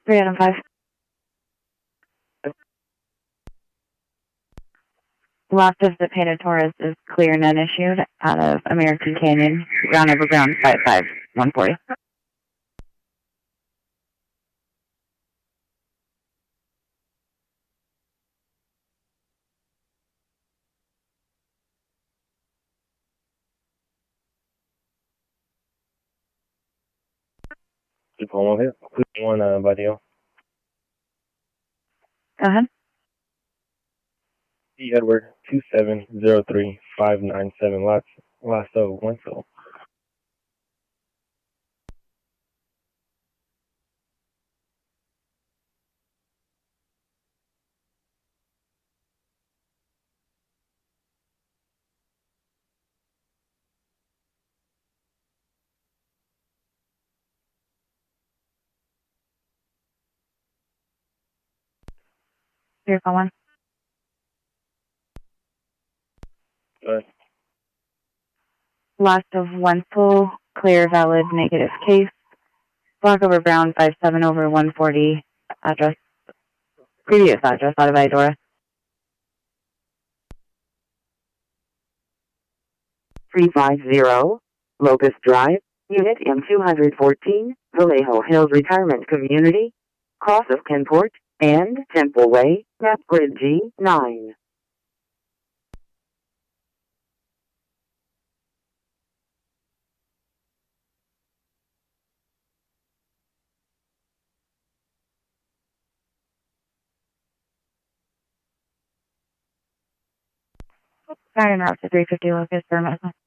3 Adam 5. Lost of the painted Taurus is clear and unissued out of American Canyon, ground over ground 55140. Keep on here. Quick one, Vadio. Go ahead. E. Edward 2703597 Lasso Winslow. Vehicle 1. Good. Lost of Wenzel, clear, valid, negative case. Block over Brown 57 over 140. Address, previous address out of Idora. 350 Locust Drive, Unit M214, Vallejo Hills Retirement Community, cross of Kenport and Temple Way, map grid G9. Sorry, I'm out to 350 Locust for a minute.